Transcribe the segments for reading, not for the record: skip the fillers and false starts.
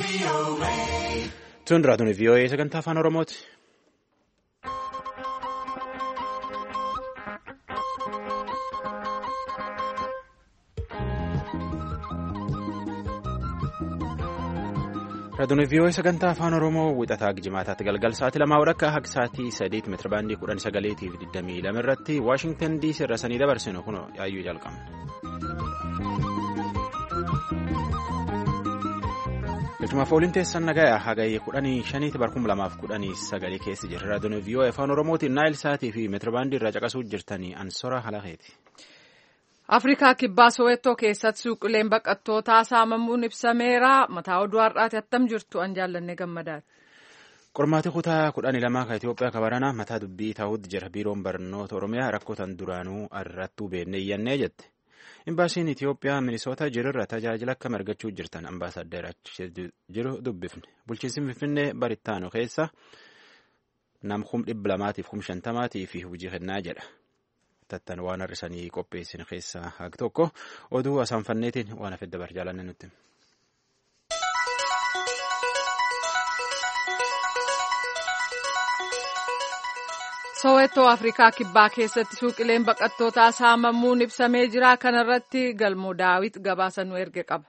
Tun raadiyoon VOA sagantaa afaan Oromooti. Raadiyoon VOA sagantaa afaan Oromoo wixataa jimaataatti galgal sa'aatii 2 hanga sa'aatii 3 meetira baandii 19:22 irratti Waashingtan DC irraa sanii dabarsinu kun yaayyuu jalqabna. Galchumaaf ooliin teessan nagayaa hagayee 15 barkum 2019 keessa jirra. Raadiyoon VOA afaan Oromootiin Naayil Saatii fi meetira baandii irraa caqasuu jirtanii Ansora Halakeeti. Afrikaa kibbaa Sowettoo keessatti suuqileen baqattootaa saamamuun ibsameera. Mataa oduu har'aati attam jirtu an jaallanne gammadaati. Qormaatii kutaa 12 kan Itoophiyaa kabaranaa mataa dubbii ta'uutti jira. Biiroon barnoota Oromiyaa rakkootan duraanuu irrattuu beeknee iyyannee jette. Imbaasiin Itoophiyaa Minisoota jirurra tajaajila akkam argachuu jirtan ambaasaddeera jiru dubbifne. Bulchiinsi Finfinnee Barittaanoo keessa nam 250,000 fi hojii kennaa jedha. Tattan waan har'isanii qopheessin keessaa haga tokko oduu asaanfanneetiin waan hafe dabar jaalanne nutti. Sowettoo Afrikaa kibbaa keessatti suuqileen baqattootaa saamamuun ibsamee jira. Kanarratti Galmoo Daawit gabaasa nu erge qaba.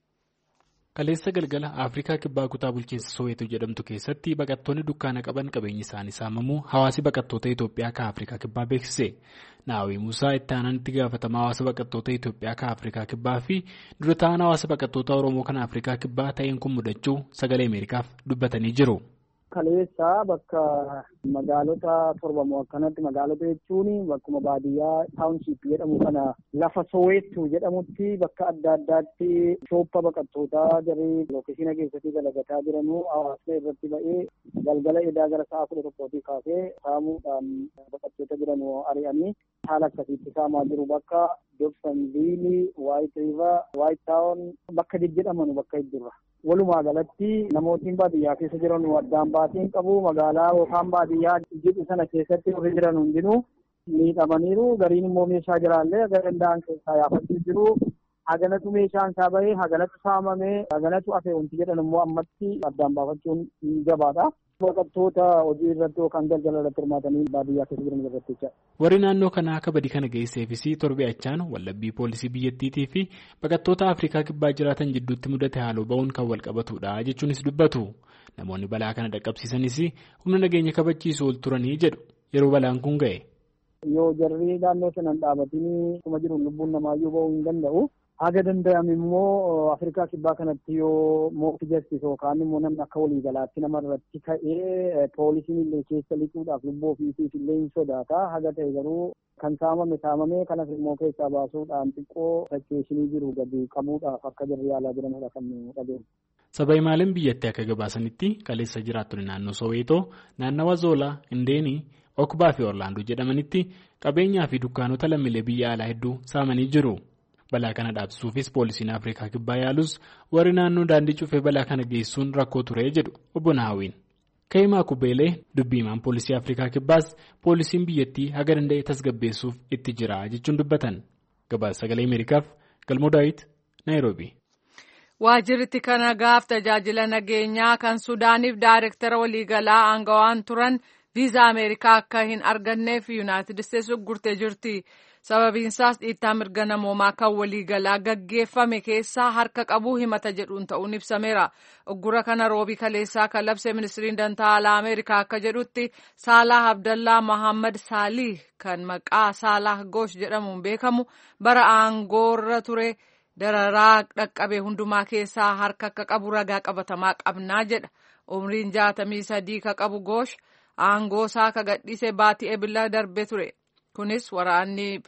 Kaleessa galgala Afrikaa kibbaa kutaa bulchiinsa Soweetoo jedhamtu keessatti baqattoonni dukkaana qaban qabeenyi isaanii saamamuu hawaasi baqattoota Itoophiyaa ka Afrikaa kibbaa beeksise. Naawwii Musaa itti aanaan itti gaafatamaa hawaasa baqattoota Itoophiyaa ka Afrikaa kibbaa fi dura ta'an hawaasa baqattoota Oromoo kan Afrikaa kibbaa ta'een kun mudachuu sagalee Ameerikaaf dubbatanii jiru. Kaleessa bakka magaalota torbamoo akkanatti magaalota jechuun bakkuma baadiyyaa taawunshiip jedhamu kana lafa Soweetoo jedhamutti bakka adda addaatti shooppa baqattootaa jaree lookeeshina keessatti dalagataa jiranuu hawaasni irratti ba'ee galgala edaa gara sa'a 11 kaasee saamuudhaan baqattoota jiranuu ari'anii haala akkasiitti saamaa jiru. Bakka Dobsanviilii, Waayit Riiver, Waayit Taawun bakka jedhaman bakka hedduurra. Walumaa galatti namootni baadiyyaa keessa jiran addaan baaseen qabu. Magaalaa yookaan baadiyyaa jedhu sana keessatti warri jiran hundinuu miidhamaniiru. Gariin immoo meeshaa jiraallee danda'an keessaa yaafachuu jiru. Haganatu meeshaan isaa bahee, haganatu saamamee, haganatu hafe wanti jedhan immoo ammatti addaan baafachuun jabaadha. Baqattoota hojii irratti yookaan daldala irratti hirmaatanii baadiyyaa keessa jiran irratti jecha. Warri naannoo kanaa akka badii kana geesseefis torbe achaan wallabbii poolisii biyyattiitii fi baqattoota Afrikaa kibbaa jiraatan jidduutti mudate haaloo ba'uun kan wal qabatudha jechuunis dubbatu. Namoonni balaa kana dhaqqabsiisanis humna nageenya kabachiisu ol turanii jedhu yeroo balaan kun ga'e. Yoo jarri naannoo sanaan dhaabatanii kuma jiru lubbuun namaayyuu ba'uu hin danda'u. Haga danda'ame immoo Afrikaa kibbaa kanatti yoo mootii jastis yookaan immoo namni akka waliigalaatti nama irratti ka'ee poolisiin illee keessa lixuudhaaf lubbuu ofiisiif illee hin sodaata. Haga ta'e garuu kan saamamee kanas immoo keessaa baasuudhaan xiqqoo fakkeessinii jiru gadi qabuudhaaf akka jarri yaalaa jiranidha kan nu dhageenya. Sabaa maaliin biyyatti akka gabaasanitti kaleessa jiraattonni naannoo Soweetoo, naannawa Zoolaa, Indeenii, Okbaa fi Orlaandoo jedhamanitti qabeenyaa fi dukkaanota lammiilee biyya alaa hedduu saamanii jiru. Balaa kana dhaabsisuufis poolisiin Afrikaa kibbaa yaalus warri naannoo daandii cufee balaa kana geessuun rakkoo ture jedhu obbo Naawwiin. Ka'imaa Kubeelee dubbiimaan poolisii Afrikaa kibbaas poolisiin biyyattii haga danda'e tasgabbeessuuf itti jira jechuun dubbatan. Gabaasa sagalee Ameerikaaf Galmoo Daawit Naayiroobii. Waajjirri kana gaaf tajaajila nageenyaa kan Suudaaniif daayireektara waliigalaa aangawaan turan viizaa Ameerikaa akka hin arganneef Yuunaayitid Isteetsi uggurtee jirti. Sababiinsaas dhiittaa mirga namoomaa kan waliigalaa gaggeeffame keessaa harka qabuu himata jedhuun ta'uun ibsameera. Uggura kana roobii kaleessaa kan labse ministiriin dantaa alaa Ameerikaa akka jedhutti Saalah Abdallaa Mohammad Saalih kan maqaa Saalah Goosh jedhamuun beekamu bara aangoorra ture dararaa dhaqqabe hundumaa keessaa harka akka qabu ragaa qabatamaa qabnaa jedha. Umriin 63 ka qabu Goosh aangoosaa ka gadhiise baatii ebila darbe ture. Kunis waraanni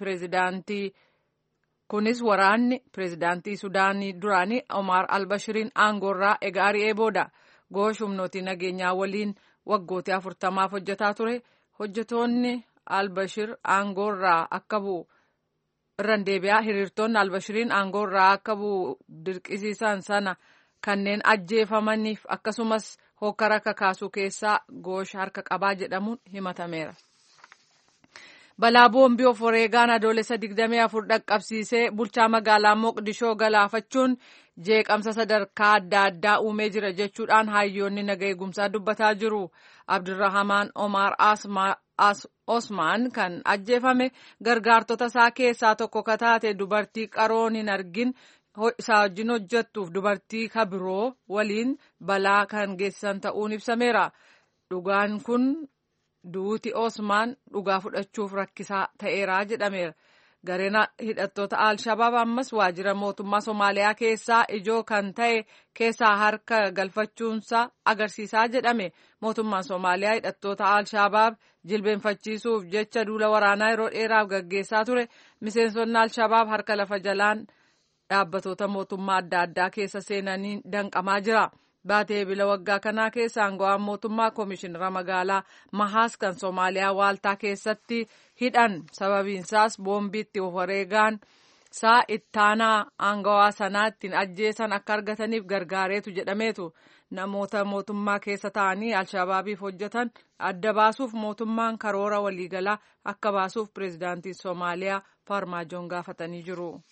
pireezidaantii Sudaanii duraanii Omar al-Bashiriin aangoorraa eega ari'ee booda. Goosh humnooti nageenyaa waliin waggoota 40 hojjetaa ture. Hojjetoonni al-Bashir aangoorraa akka bu'u irraan deebi'aa hiriirtonni al-Bashiriin aangoorraa akka bu'u dirqisiisan sana kanneen ajjeefamaniif akkasumas hokkara kakaasuu keessaa Goosh harka qabaa jedhamuun himatameera. balaa boombii of wareegaan adoolessa 24 dhaqqabsiisee bulchaa magaalaa Moqdishoo galaafachuun jeeqamsa sadarkaa adda addaa uumee jira jechuudhaan hayyoonni naga eegumsaa dubbataa jiru. Abdurrahamaan Omar Osmaan kan ajjeefame gargaartota isaa keessaa tokko ka taate dubartii qaroon hin argin isaa wajjin hojjettuuf dubartii kabiroo waliin balaa kan geessisan ta'uun ibsameera. Dhugaan kun duuti Osmaan dhugaa fudhachuuf rakkisaa ta'eera jedhameera. Gareen hidhattoota Al-Shabaab ammas waajjira mootummaa Somaaliyaa keessaa ijoo kan ta'e keessaa harka galfachuunsa agarsiisaa jedhame. Mootummaan Somaaliyaa hidhattoota Al-Shabaab jilbeenfachiisuuf jecha duula waraanaa yeroo dheeraaf gaggeessaa ture. Miseensonni Al-Shabaab harka lafa jalaan dhaabbatoota mootummaa adda addaa keessa seenanii danqamaa jira. Baatee bila waggaa kanaa keessa aangawaan mootummaa koomishinara magaalaa Mahaas kan Somaaliyaa waaltaa keessatti hidhan. Sababiinsaas boombiitti of wareegaan isaa ittaanaa aangawaa sanaa ittiin ajjeesan akka argataniif gargaareetu jedhameetu. Namoota mootummaa keessa ta'anii Al-Shabaabiif hojjetan adda baasuuf mootummaan karoora waliigalaa akka baasuuf pireezidaantiin Somaaliyaa Farmaajoon gaafatanii jiru.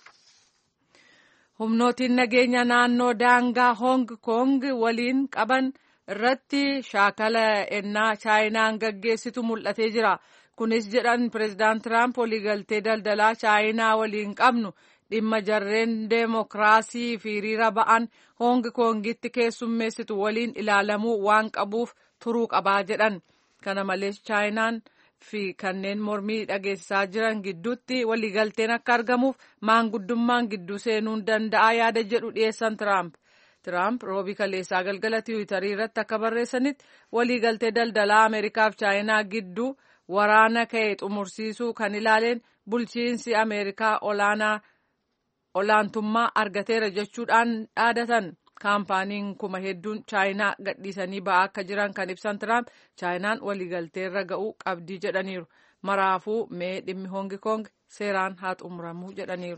Humnootiin nageenya naannoo daangaa Hong Kong waliin qaban irratti shaakala ennaa Chaayinaan gaggeessitu mul'atee jira. Kunis jedhan pireezidaant Tiraamp waliigaltee daldalaa Chaayinaa waliin qabnu dhimma jarreen deemokiraasii fi hiriira ba'an Hong Kongitti keessummeessitu waliin ilaalamuu waan qabuuf turuu qabaa jedhan. Kana malees Chaayinaan fi kanneen mormii dhageessisaa jiran gidduutti waliigalteen akka argamuuf maanguddummaan gidduu seenuu danda'a yaada jedhu dhiyeessan Tiraamp. Tiraamp roobii kaleessaa galgala tiwiitarii irratti akka barreessanitti waliigaltee daldalaa Ameerikaa fi Chaayinaa gidduu waraana ka'e xumursiisuu kan ilaaleen bulchiinsi Ameerikaa olaantummaa argateera jechuudhaan dhaadatan. Kaampaaniin kuma hedduun Chaayinaa gadhiisanii ba'aa akka jiran kan ibsan Tiraamp Chaayinaan waliigalteerra ga'uu qabdii jedhaniiru. Maraafuu mee dhimmi Hong Kong seeraan haa xumuramuu jedhaniiru.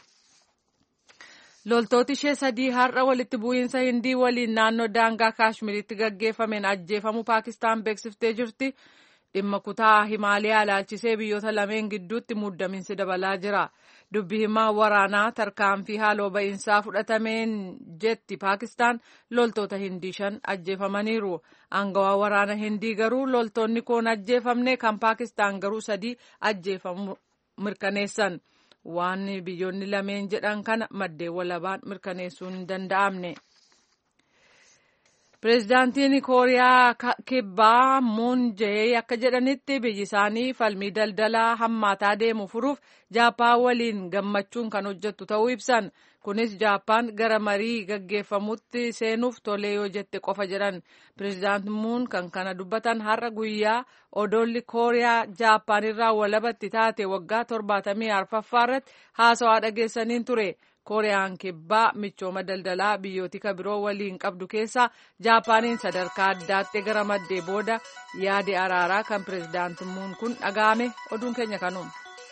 Loltooti ishee sadii har'a walitti bu'iinsa Hindii waliin naannoo daangaa Kaashmiritti gaggeeffameen ajjeefamuu Paakistaan beeksiftee jirti. Dhimma kutaa Himaaliyaa ilaalchisee biyyoota lameen gidduutti muddamiinsi dabalaa jira. Dubbi himaa waraanaa tarkaanfii haaloo ba'iinsaa fudhatameen jetti Paakistaan loltoota Hindii 5 ajjeefamaniiru. Aangawaa waraana Hindii garuu loltoonni kun ajjeefamne kan Paakistaan garuu 3 ajjeefamu mirkaneessan. Waan biyyoonni lameen jedhan kana maddeen walabaan mirkaneessuun hin danda'amne. Pireezidaantiin Kooriyaa Kibbaa Muun Jee akka jedhanitti biyyi isaanii falmii daldalaa hammaataa deemu furuuf Jaappaan waliin gammachuun kan hojjettu ta'uu ibsan. Kunis Jaappaan gara marii gaggeeffamutti seenuuf tolee yoo jette qofa jedhan. Pireezidaant Muun kan kana dubbatan har'a guyyaa odoolli Kooriyaa Jaappaan irraa walabatti taate waggaa 74ffaa irratti haasawaa dhageessaniin ture. Kooriyaan Kibbaa michooma daldalaa biyyoota biroo waliin qabdu keessaa Jaapaaniin sadarkaa addaatti gara maddee booda yaadi araaraa kan pireezidaant Muun kun dhaga'ame. Oduun keenya kanuun.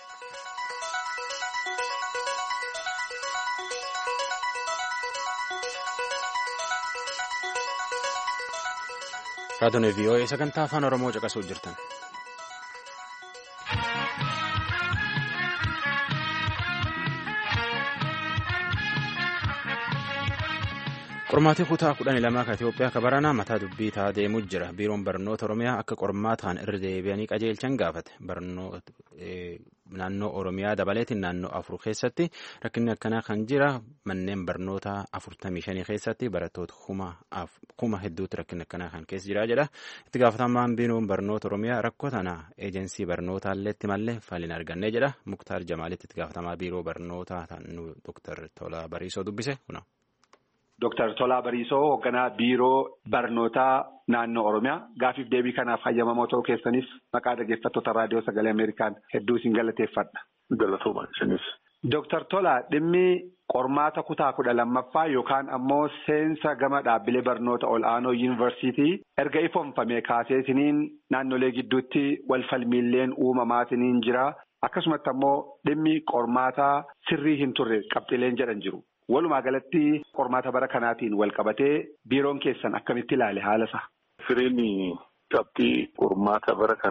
Raadiyoon VOA sagantaa afaan Oromoo caqasuu jirtan. Qormaatii kutaa 12 kan Itoophiyaa kabaranaa mataa dubbii ta'aa deemuu jira. Biiroon barnoota Oromiyaa akka qormaataan irra deebi'anii qajeelchan gaafate. Naannoo Oromiyaa dabaleetiin naannoo 4 keessatti rakkinni akkanaa kan jira. Manneen barnoota 45 keessatti barattoota kuma hedduutti rakkinni akkanaa kan keessa jira jedha. Itti gaafatamaan biiroon barnoota Oromiyaa rakkoo tana eejensii barnootaallee itti mallee faliin argannee jedha. Muktaar Jamaalitti itti gaafatamaa biiroo barnootaa Dr. Tolaa Bariisoo dubbise. Dr. Tolaa Bariisoo hoogganaa biiroo barnootaa naannoo Oromiyaa gaafiif deebii kanaaf hayyamamoo ta'uu keessaniif maqaa dhaggeeffattoota raadiyoo sagalee Ameerikaan hedduu isin galateeffadha. Galatoomaa isinis. Dr. Tolaa dhimmi qormaata kutaa 12ffaa yookaan ammoo seensa gama dhaabbilee barnoota ol'aanoo yuunivarsiitii erga ifoomfamee kaaseetiniin naannolee gidduutti wal falmiilleen uumamaatiniin jira. Akkasumatti ammoo dhimmi qormaataa sirrii hin turre qabxileen jedhan jiru. Walumaa galatti qormaata bara kanaatiin wal qabatee biiroon keessan akkamitti ilaale haala isaa? Firiin qabxii qormaata bara kanaa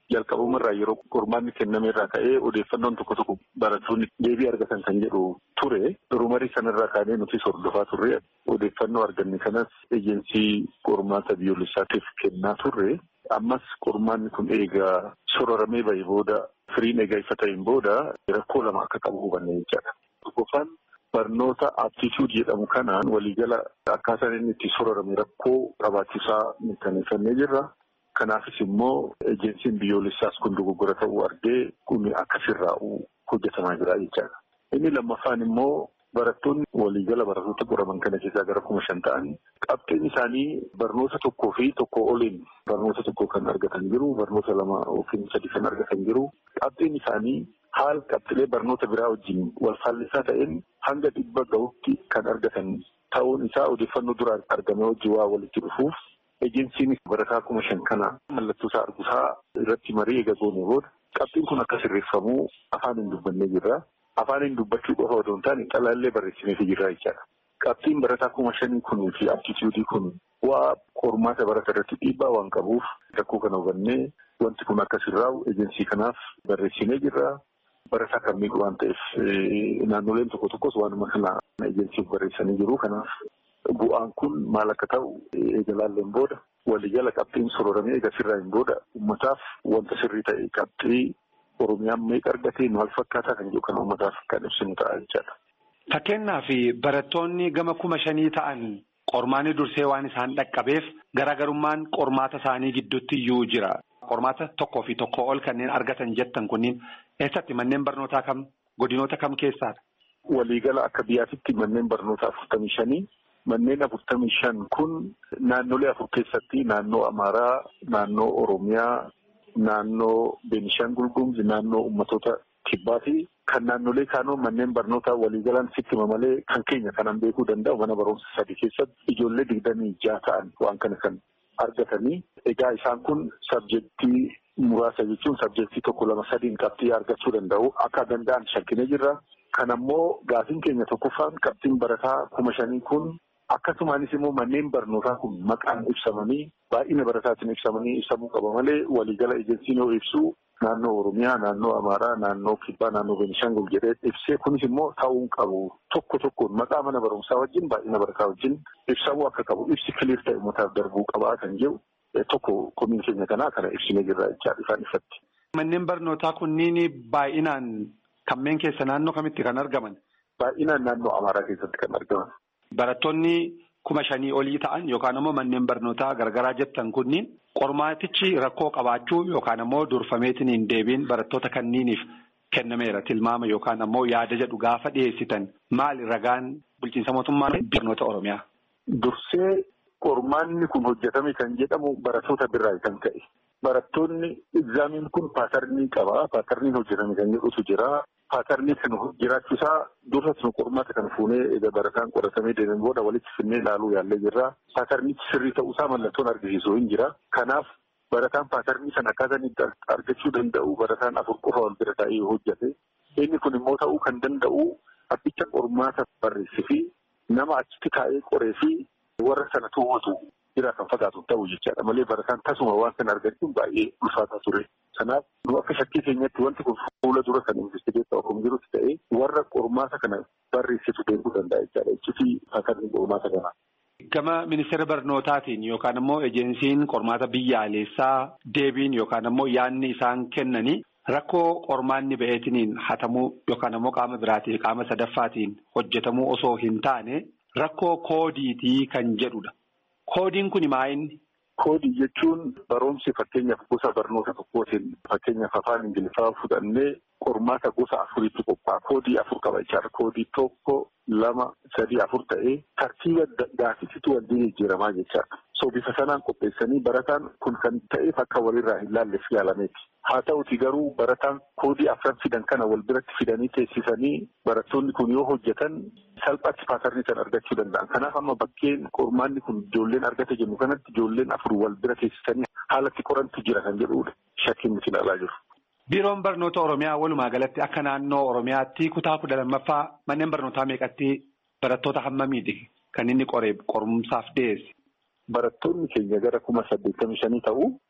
jalqabumarraa yeroo qormaanni kenname irraa ka'ee odeeffannoon tokko tokko barattoonni deebii argatan kan jedhu ture. Durumarii sanarraa kaanee nuti hordofaa turre odeeffannoo arganne kanas eejensii qormaata biyyoolessaatiif kennaa turre. Ammas qormaanni kun eegaa sororamee bahee booda firiin eegaa ifa ta'een booda rakkoo lama akka qabu hubanne jechaadha. Tokkoffaan barnoota aptitude jedhamu kanaan waliigala akkaataan inni itti sororame rakkoo qabaachuusaa mirkaneeffannee jirra. Kanaafis immoo ejensiin biyyoolessaas kun dogoggora ta'uu argee kun akkasirraa hojjetamaa jira jechaadha. Inni lammaffaan immoo barattoonni waliigala barattoota qoraman kana keessaa gara 5,000 ta'an qabxiin isaanii barnoota tokkoo fi tokko oliin barnoota tokko kan argatan jiru, barnoota 2 yookiin 3 kan argatan jiru. Qabxiin isaanii haala qabxilee barnoota biraa wajjin wal faallisaa ta'een hanga 100 gahutti kan argatan ta'uun isaa odeeffannoo duraan argame wajjin waa walitti dhufuuf ejensiin barataa 5,000 kana mallattoo isaa arguusaa irratti marii eega goonee booda qabxiin kun akka sirreeffamuu afaan hin dubbannee jirra. Afaaniin dubbachuu qofa otoo hin taane xalaallee barreessineef jirra jechaadha. Qabxiin barataa 5,000 kunii fi aptituudii kun waa qormaata barata irratti dhiibbaa waan qabuuf rakkoo kana hubannee wanti kun akka sirraa'u ejensii kanaaf barreessinee jirra. Barataa kan miidhu waan ta'eef naannoleen tokko tokkos waanuma kana ejensiif barreessanii jiru. Kanaaf bu'aan kun maal akka ta'u eegalaalleen booda waliigala qabxiin sororamee eega sirraa'een booda uummataaf wanta sirrii ta'e qabxii Oromiyaan meeqa argatee maal fakkaataa kan jedhu kan uummataaf kan ibsinu ta'a jechaadha. Fakkeenyaaf barattoonni gama 5,000 ta'an qormaanni dursee waan isaan dhaqqabeef garaagarummaan qormaata isaanii gidduutti iyyuu jira. Qormaata tokkoo fi tokko ol kanneen argatan jettan kunniin eessatti manneen barnootaa kam godinoota kam keessaadha? Waliigala akka biyyaatitti manneen barnootaa 45 manneen 45 kun naannolee 4 keessatti naannoo Amaaraa, naannoo Oromiyaa, naannoo Beenishaangul Gumuz, naannoo ummatoota kibbaa fi kan naannolee kaanoo manneen barnootaa waliigalaan sittima malee kan keenya kanan beekuu danda'u mana barumsa 3 keessatti ijoollee 26 ta'an waan kana kan argatanii. Egaa isaan kun sabjektii muraasa jechuun sabjektii 1, 2, 3 qabxii argachuu danda'u akka danda'an shakkinee jirra. Kan ammoo gaafiin keenya tokkoffaan qabxiin barataa 5,000 kun akkasumaanis immoo manneen barnootaa kun maqaan ibsamanii baay'ina barataatiin ibsamuu qaba malee waliigala ejensiin yoo ibsu naannoo Oromiyaa, naannoo Amaaraa, naannoo Kibbaa, naannoo Beenishaangul jedhee ibsee kunis immoo ta'uu qabu. Tokkoon maqaa mana barumsaa wajjin baay'ina barataa wajjin ibsamuu akka qabu ibsi kiliir ta'e uummataaf darbuu qabaa kan jedhu tokko komiin keenya kanaa kana ibsinee jirra jechaadha ifaan ifatti. Manneen barnootaa kunniin baay'inaan kanneen keessa naannoo kamitti kan argaman? Baay'inaan naannoo Amaaraa keessatti kan argaman. Barattoonni 5,000 olii ta'an yookaan immoo manneen barnootaa garagaraa jettan kunniin qormaatichi rakkoo qabaachuu yookaan immoo durfameetiin hin deebiin barattoota kanniiniif kennameera tilmaama yookaan immoo yaada jedhu gaafa dhiyeessitan maali ragaan bulchiinsa mootummaa barnoota Oromiyaa? Dursee qormaanni kun hojjetame kan jedhamu barattoota birraa kan ka'e. Barattoonni egzaamiin kun paatarnii qaba. Paatarniin hojjetame kan jedhutu jira. Paatarnii kan jiraachuusaa dursas nu qormaata kan fuunee egaa barataan qoratamee deemen booda walitti finnee ilaaluu yaallee jirra. Paatarnichi sirrii ta'uusaa mallattoon argisiisu hin jira. Kanaaf barataan paatarnii sana akkaataan itti argachuu danda'u barataan 4 qofa wal bira taa'ee hojjete. Inni kun immoo ta'uu kan danda'u abbicha qormaata barreessee fi nama achitti taa'ee qoree fi warra sana to'atu jira kan fakkaatu ta'u jechaadha malee barataan tasuma waan sana argachuun baay'ee ulfaataa ture. Kanaaf nu akka shakkii keenyatti wanti kun fuula dura kan investigeetaa ofuun jirutti ta'ee warra qormaata kana barreessitu beekuu danda'a jechaadha. Iccitii paatarnii qormaata kanaa. Gama ministeera barnootaatiin yookaan immoo ejensiin qormaata biyyaalessaa deebiin yookaan immoo yaadni isaan kennanii rakkoo qormaanni ba'eetiniin hatamuu yookaan immoo qaama biraatiin qaama sadaffaatiin hojjetamuu osoo hin taane rakkoo koodiitii kan jedhudha. Koodiin kun maali? Koodii jechuun barumsi fakkeenyaaf gosa barnoota tokkootiin fakkeenyaaf afaan Ingiliffaa fudhannee qormaata gosa 4tti qophaa'a. Koodii 4 qaba jechaadha. Koodii 1, 2, 3, 4 ta'ee tartiiba gaaffiitu wal jijjiiramaa jechaadha. So bifa sanaan qopheessanii barataan kun kan ta'eef akka walirraa hin laalleef yaalameeti. Haa ta'uti garuu barataan koodii 4 fidan kana wal biratti fidanii teessisanii barattoonni kun yoo hojjetan salphaatti paatarnii kan argachuu danda'an. Kanaaf amma bakkeen qormaanni kun ijoolleen argate jennu kanatti ijoolleen 4 wal bira teessisanii haalatti qorantu jira kan jedhudha. Shakkiin nuti ilaalaa jiru. Biiroon barnoota Oromiyaa walumaa galatti akka naannoo Oromiyaatti kutaa 12ffaa manneen barnootaa meeqatti barattoota hammamiiti kan inni qorumsaaf dhiyeesse? Barattoonni keenya gara 85,000 ta'u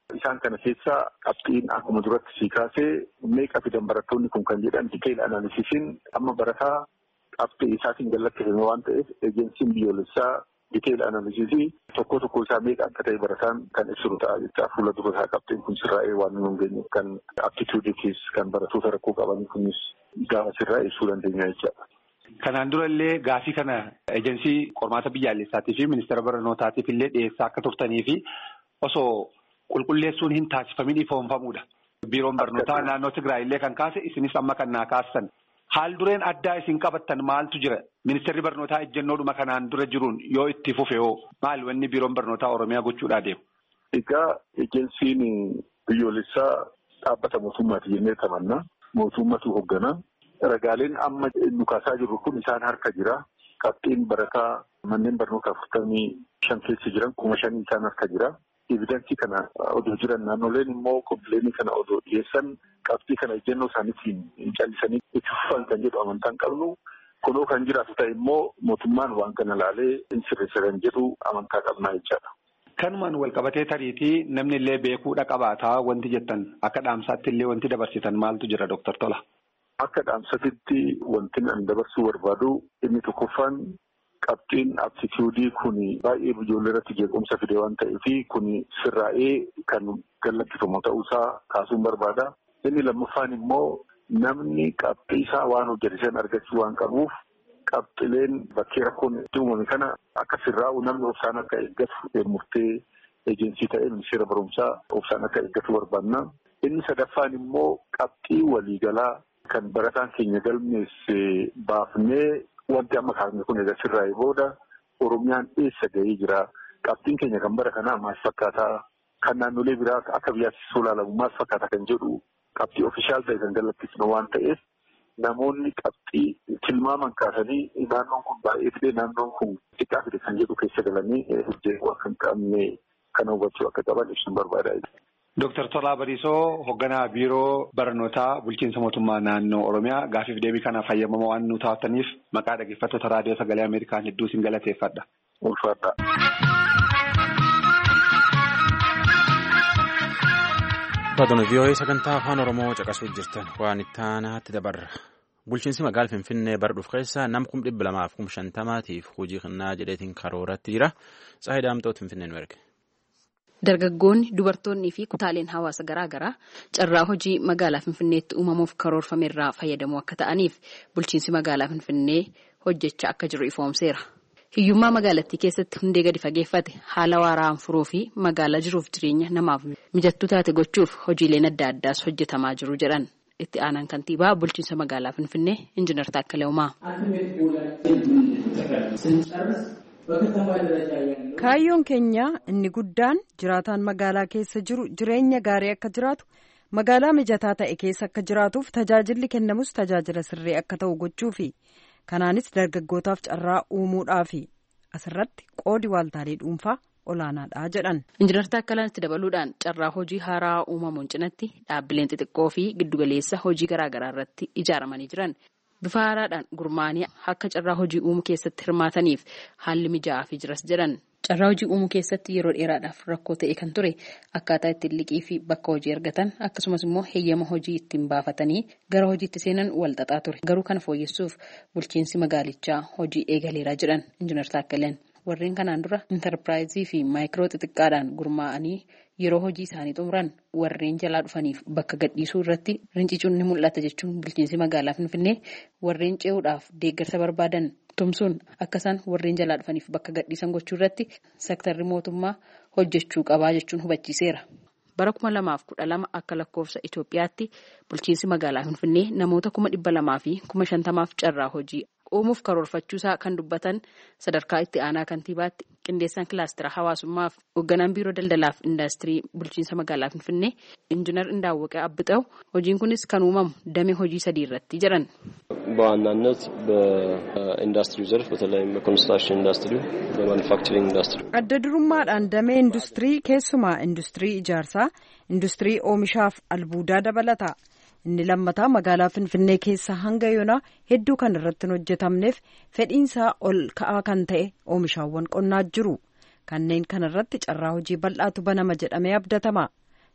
Isaan kana keessa qabxiin akkuma duratti sii kaasee meeqa fidan barattoonni kun kan jedhan detail analysiisiin amma barataa qabxii isaatiin gallattifame waan ta'eef ejensiin biyyoolessaa detail analysiisii tokko isaa meeqa akka ta'e barataan kan ibsu ta'a jecha fuula dura isaa qabxiin kun sirraa'ee waan nu hin geenye kan aptituudiitis kan baratoota rakkoo qabanii kunis gaafa sirraa'ee ibsuu dandeenya jechaadha. Kanaan dura illee gaafii kana ejensii qormaata biyyaalessaatii fi ministeera barnootaatiif illee dhiyeessaa akka turtanii fi osoo qulqulleessuun hin taasifamin ifoonfamuudha. Biiroon barnootaa naannoo Tigraay illee kan kaase isinis amma kan naa kaastan. Haal dureen addaa isin qabattan maaltu jira? Ministeerri barnootaa ejjennoodhuma kanaan dura jiruun yoo itti fufe hoo maal wanni biiroon barnootaa Oromiyaa gochuudhaa deemu? Egaa ejensiin biyyoolessaa dhaabbata mootummaati jennee tamanna. Mootummatu hoogganaa. Ragaaleen amma nu kaasaa jirru kun isaan harka jira. Qabxiin barataa manneen barnoota 45 keessa jiran 5,000 isaan harka jira. Evidensii kana odoo jiran naannoleen immoo kompiileenii kana odoo dhiyeessan qabxii kana ejjennoo isaaniitiin callisanii itti fufan kan jedhu amantaan qabnu. Kunoo kan jiraatu ta'e immoo mootummaan waan kana laalee sirreessa kan jedhu amantaa qabnaa jechaadha. Kanumaan wal qabatee tariitii namni illee beekuudha qabaataa wanti jettan akka dhaamsaatti illee wanti dabarsitan maaltu jira Dr. Tola? Akka dhaamsatitti wanti an dabarsuu barbaadu inni tokkoffaan qabxiin aptituudii kun baay'ee ijoollee irratti jeequmsa fide waan ta'eef kun sirraa'ee kan gallakkifamu ta'uusaa kaasuun barbaada. Inni lammaffaan immoo namni qabxii isaa waan hojjetan argachuu waan qabuuf qabxileen bakkee rakkoon itti uumame kana akka sirraa'u namni obsaan akka eeggatu murtee ejensii ta'ee ministeera barumsaa obsaan akka eeggatu barbaadna. Inni sadaffaan immoo qabxii waliigalaa kan barataan keenya galmeesse baafnee wanti amma kaasne kun egaa sirraa'ee booda Oromiyaan eessa ga'ee jira? Qabxiin keenya kan bara kanaa maal fakkaataa? Kan naannolee biraa akka biyyaatti ilaalamu maal fakkaata kan jedhu qabxii ofishaal ta'e kan gallakkisnu waan ta'eef namoonni qabxii tilmaaman kaasanii naannoon kun baay'ee fide naannoon kun xiqqaa fide kan jedhu keessa galanii hojjetu akka hin qabne kana hubachuu akka qaban ibsuun barbaada. Dr. Tolaa Bariisoo hoogganaa biiroo barnootaa bulchiinsa mootummaa naannoo Oromiyaa gaafiif deebii kanaaf fayyamama waan nu taataniif maqaa dhaggeeffattoota raadiyoo sagalee Ameerikaan hedduu isin galateeffadha. Ulfaadha. Baatonni VOA sagantaa afaan Oromoo caqasuu jirtan waan itti aanaatti dabarra. Bulchiinsi magaalaa Finfinnee bara dhufu keessa nama 250,000tiif hojii kennaa jedheetiin karooratti jira. Tsaayii Daamtoot Finfinnee nu erge. Dargaggoonni, dubartoonnii fi kutaaleen hawaasa garaa garaa carraa hojii magaalaa Finfinneetti uumamuuf karoorfame irraa fayyadamuu akka ta'aniif bulchiinsi magaalaa Finfinnee hojjechaa akka jiru ifoomseera. Hiyyummaa magaalattii keessatti hundee gadi fageeffate haala waaraan furuu fi magaalaa jiruuf jireenya namaaf mijattuu taate gochuuf hojiileen adda addaas hojjetamaa jiru jedhan itti aanaan kantiibaa bulchiinsa magaalaa Finfinnee Injiinar Taakkalee Uumaa. Kaayyoon keenya inni guddaan jiraataan magaalaa keessa jiru jireenya gaarii akka jiraatu magaalaa mijataa ta'e keessa akka jiraatuuf tajaajilli kennamus tajaajila sirrii akka ta'u gochuufi kanaanis dargaggootaaf carraa uumuudhaafi asirratti qoodi waaltaalee dhuunfaa olaanaadha jedhan. Injiinar Taakkalaan itti dabaluudhaan carraa hojii haaraa uumamuun cinatti dhaabbileen xixiqqoo fi giddugaleessa hojii garaagaraa irratti ijaaramanii jiran. Bifa haaraadhaan gurmaanii akka carraa hojii uumuu keessatti hirmaataniif haalli mijaa'aa jiras jedhan. Carraa hojii uumuu keessatti yeroo dheeraadhaaf rakkoo ta'e kan ture akkaataa ittiin liqii fi bakka hojii argatan akkasumas immoo heeyyama hojii ittiin baafatanii gara hojiitti seenan wal xaxaa ture. Garuu kana fooyyessuuf bulchiinsi magaalichaa hojii eegaleeraa jedhan Injiinar Taakkaleen. Warreen kanaan dura intarpiraayizii fi maayikiroo xixiqqaadhaan gurmaa'anii yeroo hojii isaanii xumuran warreen jalaa dhufaniif bakka gadhiisuu irratti rincicuun ni mul'ata jechuun bulchiinsi magaalaa Finfinnee warreen ce'uudhaaf deeggarsa barbaadan tumsuun akka isaan warreen jalaa dhufaniif bakka gadhiisan gochuu irratti sektarri mootummaa hojjechuu qabaa jechuun hubachiiseera. Bara 2012 akka lakkoofsa Itoophiyaatti bulchiinsi magaalaa Finfinnee namoota 200,000 fi 50,000 carraa hojii uumuuf karoorfachuusaa kan dubbatan sadarkaa itti aanaa kantiibaatti qindeessaan kilaastira hawaasummaaf hoogganaan biiroo daldalaaf indaastirii bulchiinsa magaalaa Finfinnee Injiinar Indaawwaqee Abbixaw hojiin kunis kan uumamu damee hojii 3 irratti jedhan. በዋናነት በኢንዱስትሪው ዘርፍ በተለይም በኮንስትራክሽን ኢንዱስትሪው በማኑፋክቸሪንግ ኢንዱስትሪ adda durummaadhaan damee industirii keessumaa industirii ijaarsaa industirii oomishaaf albuudaa dabalata. Inni lammataa magaalaa Finfinnee keessa hanga yoonaa hedduu kan irratti hojjetamneef fedhiinsaa ol ka'aa kan ta'e oomishaawwan qonnaa jiru. Kanneen kanarratti carraa hojii bal'aatu banama jedhamee abdatama.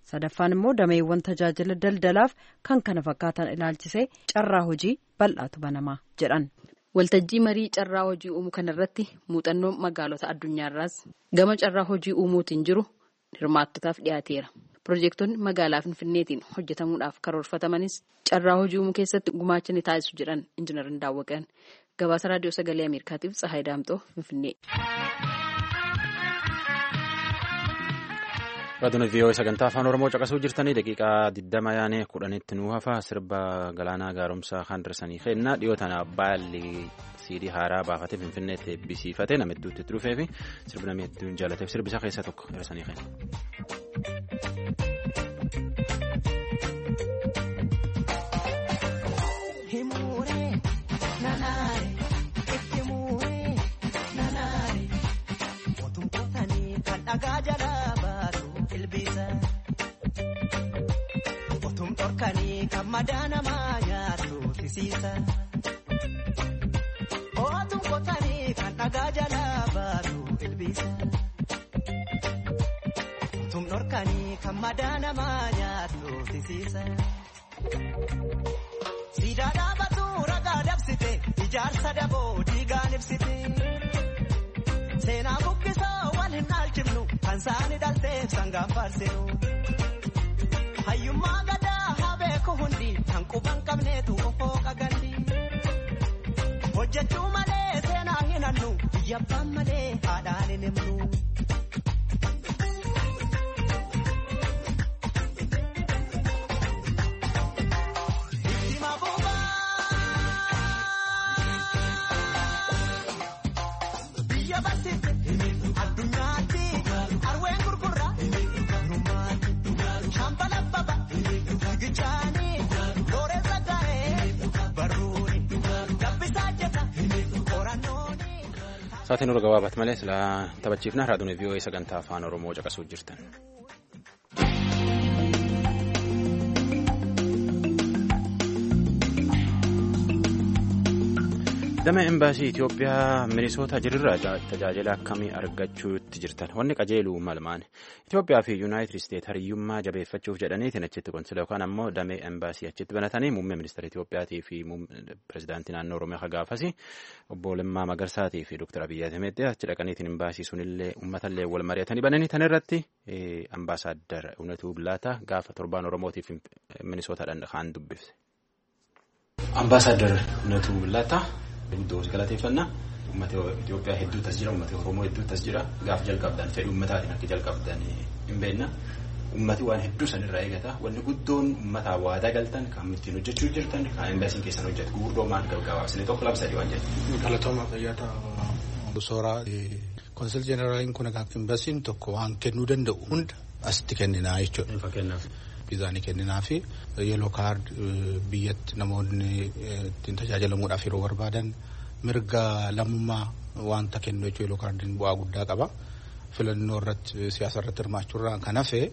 sadaffaan immoo dameewwan tajaajila daldalaaf kan kana fakkaatan ilaalchisee carraa hojii bal'aatu banamaa jedhan. Waltajjii marii carraa hojii uumuu kanarratti muuxannoon magaalota addunyaarraas gama carraa hojii uumuutiin jiru hirmaattotaaf dhiyaateera. Piroojektonni magaalaa Finfinneetiin hojjetamuudhaaf karoorfatamanis carraa hojii uumuu keessatti gumaacha ni taasisu jedhan Injiinar Daawwaqaan. Gabaasa Raadiyoo Sagalee Ameerikaatiif Tsahaay Daamxoo Finfinnee. Raadiyoon VOA sagantaa afaan Oromoo caqasuu jirtanii daqiiqaa 20 yaanee 10tti nu hafa sirba Galaanaa Gaaromsaa kan darsanii kennaa dhiyoo tana baalli CD haaraa baafatee Finfinneetti eebbisiifatee nama hedduutti dhufee fi sirbi namni hedduun jaalateef sirbi isaa keessaa tokko darsanii kenna. Madana maya tu sisa, oh tu kotani kan agajala baru elbisa, tum norkani kan madana maya tu sisa, sidada batu raga dabsite, ijar sadabo diga nipsite, sena bukkisa wal hinal chimnu, kan sani dalte sangam parsenu, hayyumma gada. Kuhundi hanquban qabneetu ofoo qagalli hojjechuu malee seenaa hin hannu biyyabbaan malee haadhaan hin himnu. Biyya barsiifte addunyaatti arween gurgurra shaamba labbaba. Saatiin nurra gabaabat malee sila taphachiifna raadiyoon VOA sagantaa afaan Oromoo caqasuu jirtan. Damee Embaasii Itoophiyaa Minisoota jirurraa tajaajila akkamii argachuutti jirtan? Wanni qajeeluu malmaan Itoophiyaa fi Yuunaayitid Isteet hariyyummaa jabeeffachuuf jedhaniitiin achitti konsila yookaan ammoo damee Embaasii achitti banatanii muummee ministeera Itoophiyaatii fi pirezidaantii naannoo Oromiyaa gaafasi obbo Lammaa Magarsaatii fi Dr. Abiyyi Ahmed achi dhaqaniitiin Embaasii sunillee uummatallee wal mari'atanii bananii tan irratti ambaasaadar Unatuu Billaataa gaafa torbaan Oromootiif Minisootaadhaan kaan dubbifte. Ambaasaadar Unatuu Billaataa. Guddoo galateeffannaa uummata Itoophiyaa hedduutu as jira, uummata Oromoo hedduutu as jira. Gaafa jalqabdan fedhii uummataatiin akka jalqabdan hin beekna. Uummati waan hedduu sanirraa eegata. Wanni guddoon uummataa waadaa galtan kan ittiin hojjechuu jirtan kan embaasiin keessan hojjetu gurguddoo maal gabaabsine tokko lama sadii waan jedhu. Galatooma fayyaata Sooraa konsil jeneraaliin kun embaasiin tokko waan kennuu danda'u hunda asitti kenninaa jechuudha. Fakkeenyaaf. Biizaanii kenninaa fi yeeloo kaard biyyatti namoonni ittiin tajaajilamuudhaaf yeroo barbaadan mirga lammummaa wanta kennu jechuun yeeloo kaardiin bu'aa guddaa qaba. Filannoo irratti siyaasa irratti hirmaachuurraa kan hafe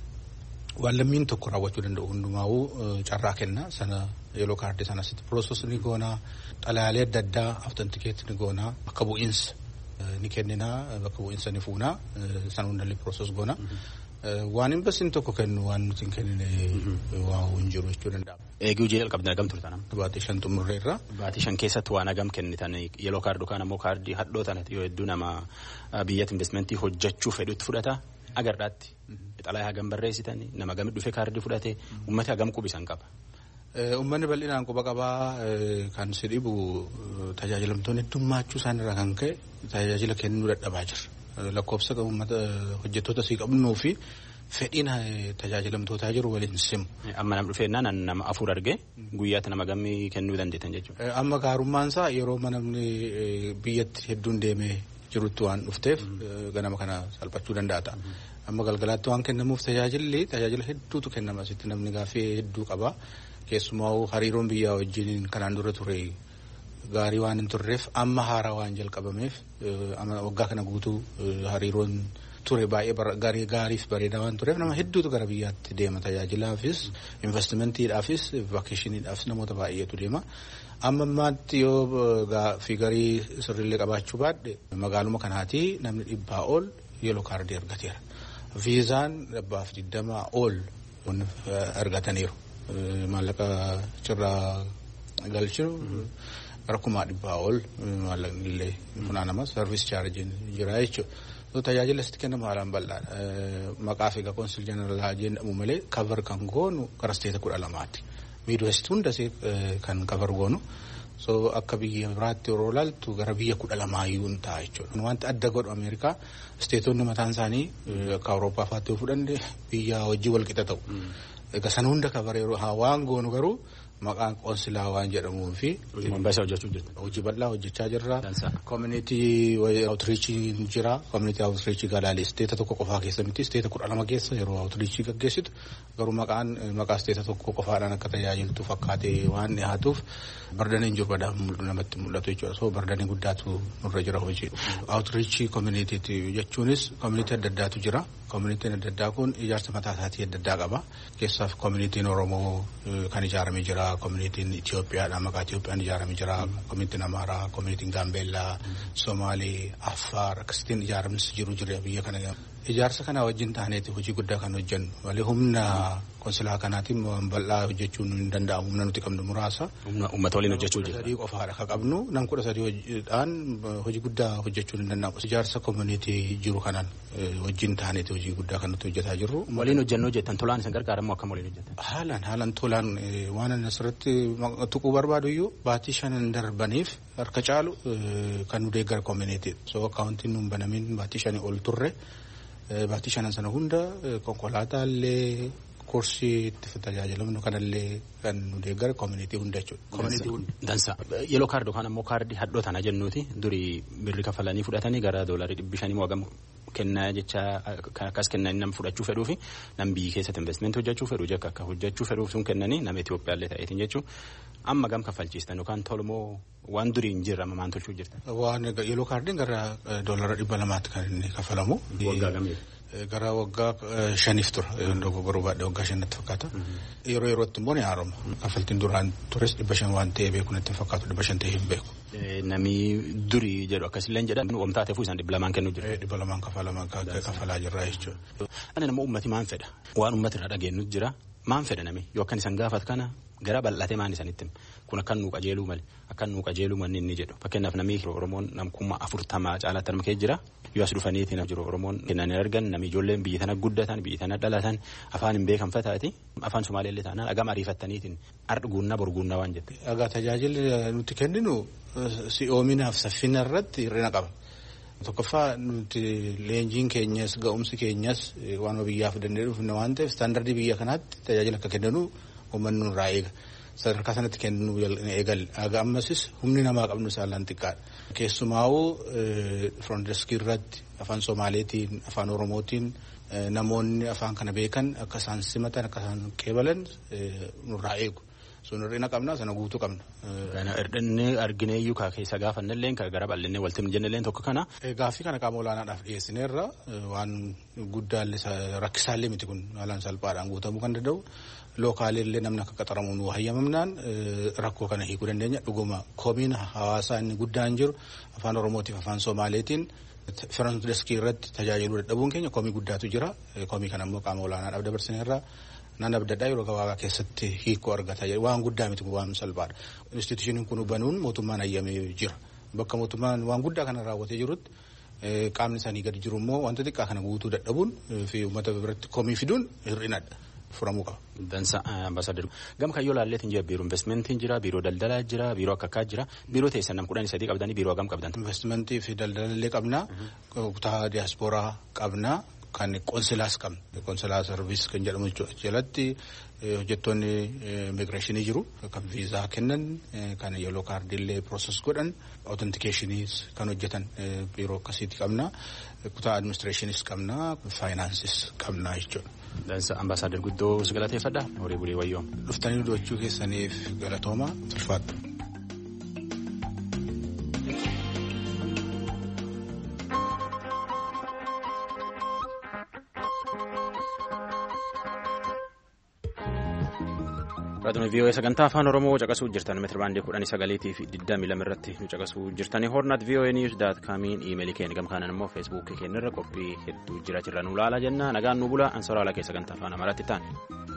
waan lammiin tokko raawwachuu danda'u hundumaa'uu carraa kenna. Sana yeeloo kaardii sana asitti piroosos ni goonaa, xalayaalee adda addaa awtentikeet ni goonaa, bakka bu'iinsa ni kenninaa, bakka bu'iinsa ni fuunaa, sana hundallee piroosos goonaa. Waan embaasiin tokko kennu waan nuti hin kennine waa hin jiru jechuu danda'a. Eeguu jalqabdan hagam turtan? Baatii 5 xumurreerra. Baatii 5 keessatti waan hagam kennitan yeeloo kaardii yookaan ammoo kaardii hadhoo tanatti yoo hedduu nama biyyatti investimentii hojjechuu fedhutti fudhata agarraatti. Xalayaa hagam barreessitan nama hagam dhufe kaardii fudhate uummata hagam qubisan qaba. Uummanni bal'inaan quba qabaa kan si dhibu tajaajilamtoonni heddummaachuu isaanirraa kan ka'e tajaajila kennuu dadhabaa jira. Lakkoofsa uummata hojjettoota sii qabnuu fi fedhiin tajaajilamtootaa jiru waliin simu. Amma nama dhufeennaan nama 4 argee guyyaatti nama gammii kennuu dandeettan jechuudha. Amma gaarummaan isaa yeroo namni biyyatti hedduun deemee jirutti waan dhufteef ganama kana salphachuu danda'a ta'a. Amma galgalaatti waan kennamuuf tajaajila hedduutu kennama asitti namni gaaffii hedduu qaba. Keessumaa hariiroon biyyaa wajjin kanaan dura ture gaarii waan hin turreef amma haaraa waan jalqabameef waggaa kana guutuu hariiroon ture baay'ee gaariif bareedaa waan tureef nama hedduutu gara biyyaatti deema tajaajilaafis investimentiidhaafis vakeeshiniidhaafis namoota baay'eetu deema. Amma ammaatti yoo fiigarii sirriillee qabaachuu baadhe magaaluma kanaati namni 100 ol yeeloo kaardii argateera. viizaan dhibbaaf 20 ol argataniiru. Maallaqa cirraa galchuun rakkumaa 100 ol maallaqni illee funaanama sarviis chaarjiin jira jechuudha. Tajaajila sitti kennamu haalaan bal'aadha. Maqaa fi Konsil Jeneraalaa jedhamu malee kavar kan goonu gara isteeta 12ti. Miidwest hundas kan kavar goonu. So akka biyya biraatti yeroo ilaaltu gara biyya 12 iyyuu ta'a jechuudha. Wanti adda godhu Ameerikaa isteetonni mataan isaanii akka Awurooppaa fa'aatti yoo fudhanne biyya hojii wal qixa ta'u. Egaa sana hunda kabar yeroo waan goonu garuu maqaan qoonsilaa waan jedhamuu fi hojii bal'aa hojjechaa jirra. Community outreach jira. Community outreach galaalee isteeta tokko qofaa keessa miti isteeta 12 keessa yeroo outreach gaggeessitu garuu maqaa isteeta tokko qofaadhaan akka tajaajiltu fakkaatee waan dhiyaatuuf bardaniin jiru namatti mul'atu jechuudha. So bardanii guddaatu nurra jira hojii. Outreach community jechuunis community adda addaatu jira. Community adda addaa kun ijaarsa mataa isaatii adda addaa qaba. Keessaaf communityin Oromoo kan ijaaramee jira. Communityin Itoophiyaadha maqaa Itoophiyaan ijaaramee jira. Communityin Amaaraa, communityin Gaambeellaa, Somaalee, Affaar akkasitiin ijaaramsi jiru jira biyya kana. Ijaarsa kana wajjin taaneeti hojii guddaa kan hojjennu. Malee humna konsilaa kanaatiin waan bal'aa hojjechuun hin danda'amu. Humna nuti qabnu muraasa. Uummata waliin hojjechuu jira. Sadii qofaadha kan qabnu. Nam 13 hojii guddaa hojjechuun hin danda'amu. Ijaarsa community jiru kanaan wajjin taaneeti hojii guddaa kan nuti hojjetaa jirru. Waliin hojjennoo jettan tolaan isin gargaaramu akkam waliin hojjetan? Haalaan tolaan waan asirratti tuquu barbaadu iyyuu baatii 5 darbaniif harka caalu kan nu deeggara community. So akkaawuntiin nu hin banamin baatii 5 ol turre. Baatii 5 sana hunda konkolaataa illee kursii itti tajaajilamnu kanallee kan nu deeggara community hunda jechuudha. Dansa. Yeloo kaardii yookaan ammoo kaardii hadhoo tana jennuuti durii birri kafalanii fudhatanii gara doolarii 500 wagam kennaa jecha akkas kennan nam fudhachuu fedhuu fi nam biyyi keessatti investment hojjechuu fedhu jekka akka hojjechuu fedhuuf sun kennanii nama Itoophiyaallee ta'eetiin jechuun amma gam kaffalchiistan yookaan tolmoo waan durii hin jirre maan tolchuu jirta. Waan yeloo kaardiin gara doolara 200 kan inni kafalamu. Waggaa gamii. Gara waggaa 5 tura dogoggoruu baadhee waggaa 5 fakkaata. Yeroo yerootti immoo ni haaroma. Kaffaltiin duraan tures 500 waan ta'ee beeku natti fakkaatu 500 ta'ee hin beeku. Nami durii jedhu akkasillee jedhan wamtaa ta'eefuu isaan 200 kennuu jira. 200 kafalaa jirra jechuudha. Ani nama uummati maan fedha? Waan uummati irraa dhageenyu jira. Maan fedha nami? Yoo akkan isan gaafat kana gara bal'atee maan isanitti kun akkan nuu qajeeluu malee akkan nuu qajeeluu manni inni jedhu. Fakkeenyaaf namni Oromoon namkummaa 40 caalaatti arma kee jira. Yoo as dhufaniitiin jiru Oromoon kennanii argan namni ijoolleen biyya tana guddatan biyya tana dhalatan afaan hin beekan fataati afaan Somaaleellee taanaan agama ariifattaniitiin ardguunna borguunna waan jette. Egaa tajaajilli nuti kenninu si'oominaaf saffina irratti hir'ina qaba. Tokkoffaa nuti leenjiin keenyas ga'umsi keenyas waan biyyaaf danda'e dhufne waan ta'eef istaandardii biyya kanaatti tajaajila akka kennanu uummanni nurraa eega. Sadarkaa sanatti kennuu eegal. Aga ammasis humni namaa qabnu saalaan xiqqaadha. Keessumaa'uu front desk irratti afaan Somaaleetiin afaan Oromootiin namoonni afaan kana beekan akka isaan simatan akka isaan qeebalan nurraa eegu. Sun hir'ina qabna sana guutuu qabna. Hir'inni arginee iyyuu keessa gaafannelleen gara bal'inne waltiin jennelleen tokko kana. Gaaffii kana qaama olaanaadhaaf dhiyeessineerra waan guddaallee rakkisaallee miti kun haalaan salphaadhaan guutamuu kan danda'u. Lookaalillee namni akka qaxaramuun waa hayyamamnaan rakkoo kana hiikuu dandeenya. Dhuguma komiin hawaasaa inni guddaan jiru afaan Oromootiif afaan Somaaleetiin front desk irratti tajaajiluu dadhabuun keenya komii guddaatu jira. Komii kana immoo qaama olaanaadhaaf dabarsineerra. Naan abdadhaa yeroo gabaabaa keessatti hiikoo argata waan guddaa miti waan salphaadha. Institushiniin kun banuun mootummaan hayyamee jira. Bakka mootummaan waan guddaa kana raawwatee jirutti qaamni isaanii gadi jiru immoo wanta xiqqaa kana guutuu dadhabuun fi uummata biratti komii fiduun hir'inadha. Furamuu qaba. Dansa ambaasaadar. Gam kayyoo laalleetiin jira biiroo investmentiin jira biiroo daldalaa jira biiroo akka jira biiroo teessan nam 13 qabdanii biiroo hagam qabdan. Investmentii fi daldalallee qabna kutaa diiyaaspooraa qabna. Kan konsilaas qabna. Konsilaa sarviis kan jedhamu jalatti hojjettoonni immigireeshinii jiru. Kan viizaa kennan kan yeloo kaardiillee pirooses godhan authenticationis kan hojjetan biiroo akkasiitti qabna. Kutaa administreeshiniis qabna. Faayinaansis qabna jechuudha. Dansa ambaasaadar guddoo si galateeffadha. Horii bulii wayyoom. Dhuftanii du'achuu keessaniif galatooma ulfaadha. Raadiyoo VOA sagantaa afaan Oromoo caqasuu jirtan meetira baandii 19 fi 22 irratti nu caqasuu jirtanii hornaat voanews.comiin iimeelii keenya gamkaanaan immoo feesbuukii keenya irra qophii hedduu jira nu laala jenna nagaan nu bula ansoraala keessa sagantaa afaan Amaaraatti ta'an.